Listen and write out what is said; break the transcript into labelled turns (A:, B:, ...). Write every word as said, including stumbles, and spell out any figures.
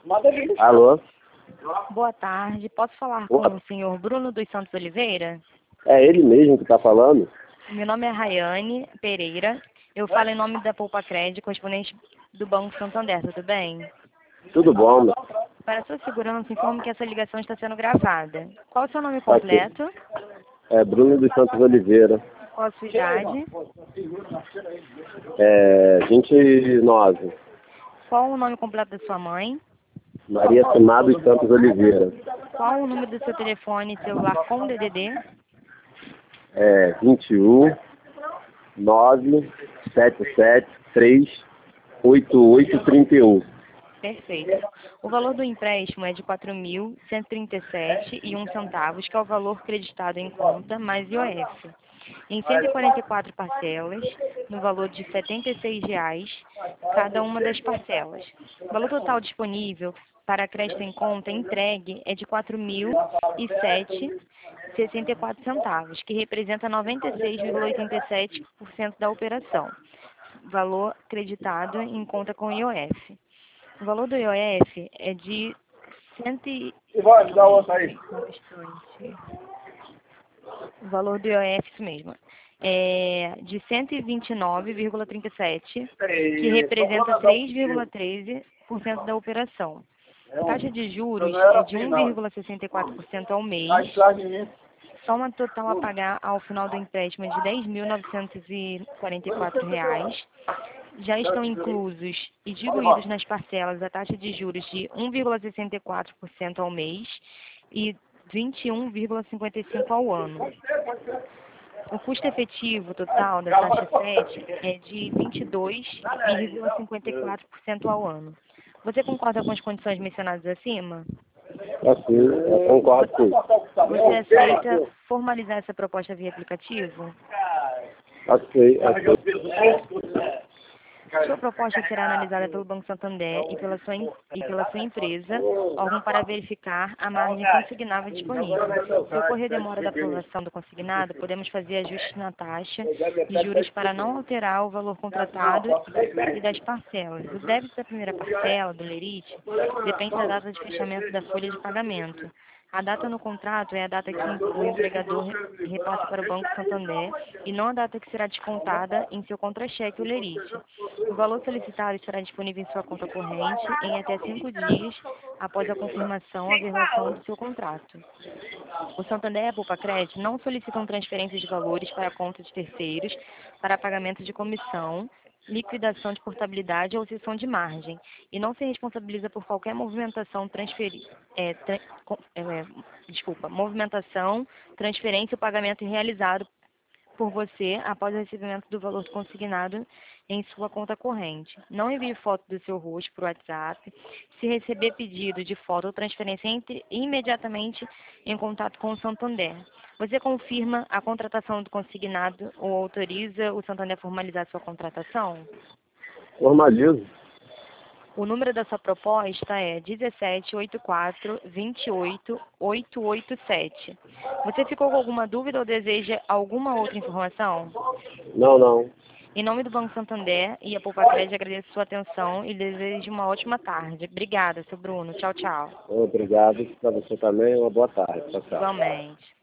A: Alô?
B: Boa tarde. Posso falar com
A: Boa.
B: o senhor Bruno dos Santos Oliveira?
A: É ele mesmo que está falando?
B: Meu nome é Rayane Pereira. Eu falo em nome da Poupa Crédito, correspondente do Banco Santander, tudo bem?
A: Tudo bom, meu?
B: Para sua segurança, informo que essa ligação está sendo gravada. Qual o seu nome
A: Tá aqui.
B: completo?
A: É Bruno dos Santos Oliveira.
B: Qual a sua idade?
A: É vinte e nove.
B: Qual o nome completo da sua mãe?
A: Maria Simá dos Santos Oliveira.
B: Qual o número do seu telefone celular com D D D?
A: É vinte e um, nove, sete sete três, oito oito três um.
B: Perfeito. O valor do empréstimo é de quatro mil cento e trinta e sete reais e um centavos, que é o valor creditado em conta, mais I O F. Em cento e quarenta e quatro parcelas, no valor de setenta e seis reais cada uma das parcelas. O valor total disponível para crédito em conta entregue é de quatro mil e sete reais e sessenta e quatro centavos, que representa noventa e seis vírgula oitenta e sete por cento da operação. Valor creditado em conta com I O F. O valor do I O F é de cento e...
C: Ivone, dá outra aí.
B: O valor do I O F, isso mesmo, é de cento e vinte e nove vírgula trinta e sete, que representa três vírgula treze por cento da operação. A taxa de juros é de um vírgula sessenta e quatro por cento ao mês. Soma total a pagar ao final do empréstimo é de dez mil novecentos e quarenta e quatro reais. Já estão inclusos e diluídos nas parcelas a taxa de juros de um vírgula sessenta e quatro por cento ao mês e vinte e um vírgula cinquenta e cinco por cento ao ano. O custo efetivo total da taxa sete é de vinte e dois vírgula cinquenta e quatro por cento ao ano. Você concorda com as condições mencionadas acima?
A: Assim, eu concordo com isso.
B: Você aceita formalizar essa proposta via aplicativo?
A: Ok, ok.
B: Sua proposta será analisada pelo Banco Santander e pela sua, em- e pela sua empresa, órgão para verificar a margem consignável disponível. Se ocorrer demora da aprovação do consignado, podemos fazer ajustes na taxa de juros para não alterar o valor contratado e das parcelas. O débito da primeira parcela, do lerite, depende da data de fechamento da folha de pagamento. A data no contrato é a data que o empregador re- repassa para o Banco Santander e não a data que será descontada em seu contra-cheque ou lerite. O valor solicitado estará disponível em sua conta corrente em até cinco dias após a confirmação ou averbação do seu contrato. O Santander e a Poupa Crédito não solicitam transferências de valores para a conta de terceiros para pagamento de comissão, liquidação de portabilidade ou cessão de margem, e não se responsabiliza por qualquer movimentação transferi é, tra com- é, desculpa, movimentação, transferência ou pagamento realizado por você após o recebimento do valor consignado em sua conta corrente. Não envie foto do seu rosto por WhatsApp. Se receber pedido de foto ou transferência, entre imediatamente em contato com o Santander. Você confirma a contratação do consignado ou autoriza o Santander a formalizar sua contratação?
A: Formalizo.
B: O número da sua proposta é um sete oito quatro, dois oito, oito oito sete. Você ficou com alguma dúvida ou deseja alguma outra informação?
A: Não, não.
B: Em nome do Banco Santander e a Poupa Crédito, agradeço sua atenção e desejo uma ótima tarde. Obrigada, seu Bruno. Tchau, tchau.
A: Obrigado para você também. Uma boa tarde. Tchau, tchau.
B: Igualmente.